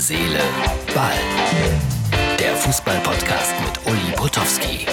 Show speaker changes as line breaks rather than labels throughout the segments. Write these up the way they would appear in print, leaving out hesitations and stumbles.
Seele, Ball. Der Fußball-Podcast mit Uli Potowski.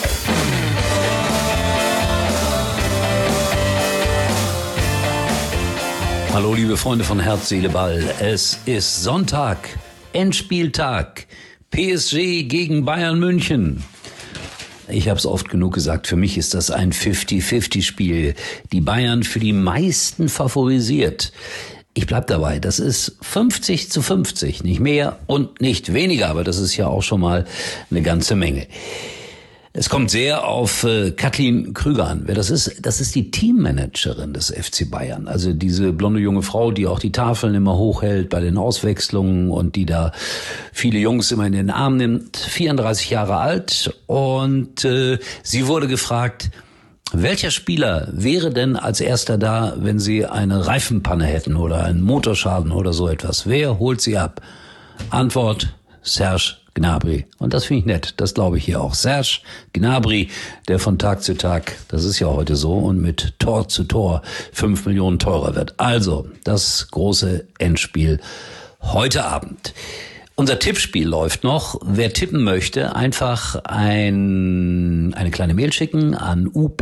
Hallo liebe Freunde von Herz, Seele, Ball. Es ist Sonntag, Endspieltag, PSG gegen Bayern München. Ich habe es oft genug gesagt, für mich ist das ein 50-50-Spiel. Die Bayern für die meisten favorisiert. Ich bleib dabei, das ist 50-50, nicht mehr und nicht weniger, aber das ist ja auch schon mal eine ganze Menge. Es kommt sehr auf Kathleen Krüger an. Wer das ist? Das ist die Teammanagerin des FC Bayern. Also diese blonde junge Frau, die auch die Tafeln immer hochhält bei den Auswechslungen und die da viele Jungs immer in den Arm nimmt. 34 Jahre alt und sie wurde gefragt, welcher Spieler wäre denn als erster da, wenn sie eine Reifenpanne hätten oder einen Motorschaden oder so etwas? Wer holt sie ab? Antwort: Serge Gnabry. Und das finde ich nett, das glaube ich hier auch. Serge Gnabry, der von Tag zu Tag, das ist ja heute so, und mit Tor zu Tor 5 Millionen teurer wird. Also, das große Endspiel heute Abend. Unser Tippspiel läuft noch. Wer tippen möchte, einfach eine kleine Mail schicken an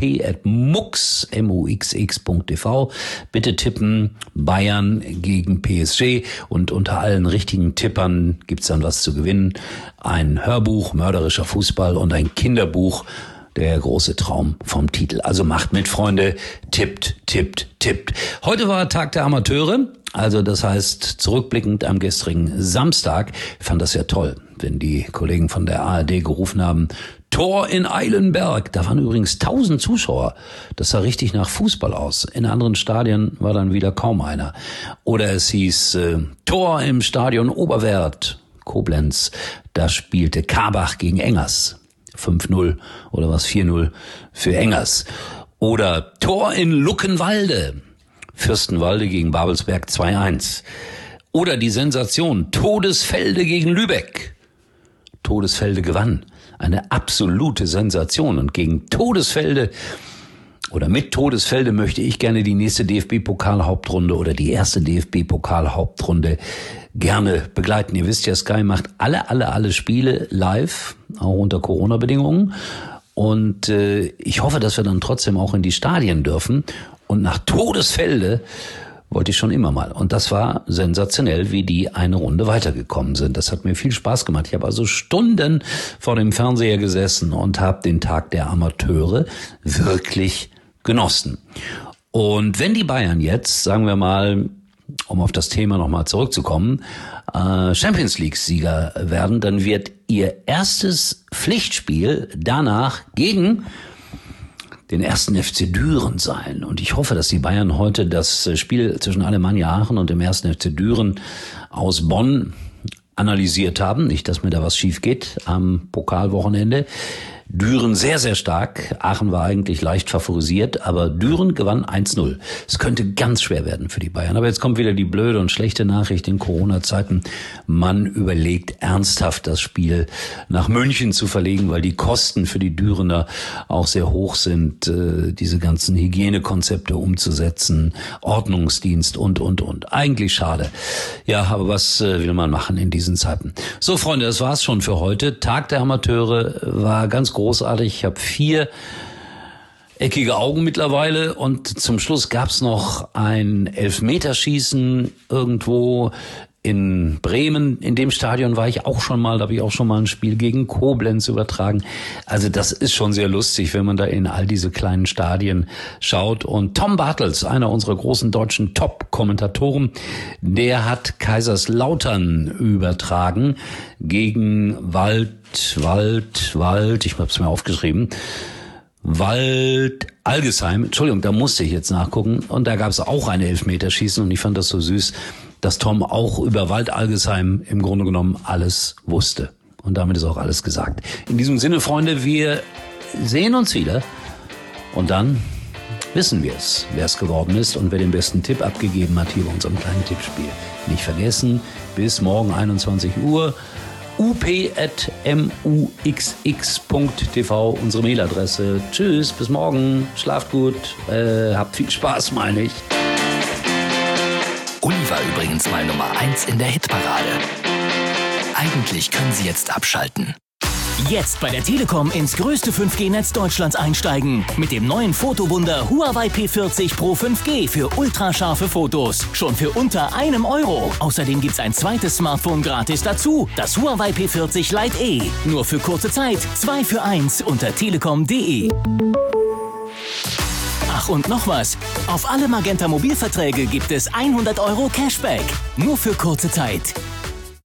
up@mux.tv. Bitte tippen Bayern gegen PSG und unter allen richtigen Tippern gibt's dann was zu gewinnen. Ein Hörbuch, mörderischer Fußball und ein Kinderbuch, der große Traum vom Titel. Also macht mit, Freunde, tippt. Heute war Tag der Amateure. Also das heißt, zurückblickend am gestrigen Samstag, fand das ja toll, wenn die Kollegen von der ARD gerufen haben, Tor in Eilenberg. Da waren übrigens 1000 Zuschauer. Das sah richtig nach Fußball aus. In anderen Stadien war dann wieder kaum einer. Oder es hieß Tor im Stadion Oberwerth, Koblenz. Da spielte Karbach gegen Engers. 5-0 oder was 4-0 für Engers. Oder Tor in Luckenwalde. Fürstenwalde gegen Babelsberg 2-1. Oder die Sensation Todesfelde gegen Lübeck. Todesfelde gewann. Eine absolute Sensation. Und gegen Todesfelde oder mit Todesfelde möchte ich gerne die nächste DFB-Pokal-Hauptrunde oder die erste DFB-Pokal-Hauptrunde gerne begleiten. Ihr wisst ja, Sky macht alle Spiele live, auch unter Corona-Bedingungen. Und ich hoffe, dass wir dann trotzdem auch in die Stadien dürfen. Und nach Todesfelde wollte ich schon immer mal. Und das war sensationell, wie die eine Runde weitergekommen sind. Das hat mir viel Spaß gemacht. Ich habe also Stunden vor dem Fernseher gesessen und habe den Tag der Amateure wirklich genossen. Und wenn die Bayern jetzt, sagen wir mal, um auf das Thema nochmal zurückzukommen, Champions League-Sieger werden, dann wird ihr erstes Pflichtspiel danach gegen den ersten FC Düren sein. Und ich hoffe, dass die Bayern heute das Spiel zwischen Alemannia Aachen und dem ersten FC Düren aus Bonn analysiert haben. Nicht, dass mir da was schief geht am Pokalwochenende. Düren sehr, sehr stark. Aachen war eigentlich leicht favorisiert, aber Düren gewann 1-0. Es könnte ganz schwer werden für die Bayern. Aber jetzt kommt wieder die blöde und schlechte Nachricht in Corona-Zeiten. Man überlegt ernsthaft, das Spiel nach München zu verlegen, weil die Kosten für die Dürener auch sehr hoch sind, diese ganzen Hygienekonzepte umzusetzen, Ordnungsdienst und. Eigentlich schade. Ja, aber was will man machen in diesen Zeiten? So, Freunde, das war's schon für heute. Tag der Amateure war ganz großartig. Ich habe 4 eckige Augen mittlerweile und zum Schluss gab's noch ein Elfmeterschießen irgendwo in Bremen. In dem Stadion war ich auch schon mal, da habe ich auch schon mal ein Spiel gegen Koblenz übertragen. Also das ist schon sehr lustig, wenn man da in all diese kleinen Stadien schaut. Und Tom Bartels, einer unserer großen deutschen Top-Kommentatoren, der hat Kaiserslautern übertragen gegen ich habe es mir aufgeschrieben, Algesheim, Entschuldigung, da musste ich jetzt nachgucken. Und da gab es auch ein Elfmeterschießen und ich fand das so süß, dass Tom auch über Algesheim im Grunde genommen alles wusste. Und damit ist auch alles gesagt. In diesem Sinne, Freunde, wir sehen uns wieder und dann wissen wir es, wer es geworden ist und wer den besten Tipp abgegeben hat hier bei unserem kleinen Tippspiel. Nicht vergessen, bis morgen 21 Uhr. up@mux.tv, unsere Mailadresse. Tschüss, bis morgen, schlaft gut, habt viel Spaß, meine ich.
Uli war übrigens mal Nummer 1 in der Hitparade. Eigentlich können Sie jetzt abschalten.
Jetzt bei der Telekom ins größte 5G-Netz Deutschlands einsteigen. Mit dem neuen Fotowunder Huawei P40 Pro 5G für ultrascharfe Fotos. Schon für unter €1. Außerdem gibt's ein zweites Smartphone gratis dazu. Das Huawei P40 Lite E. Nur für kurze Zeit. 2 für 1 unter telekom.de. Ach, und noch was. Auf alle Magenta Mobilverträge gibt es €100 Cashback. Nur für kurze Zeit.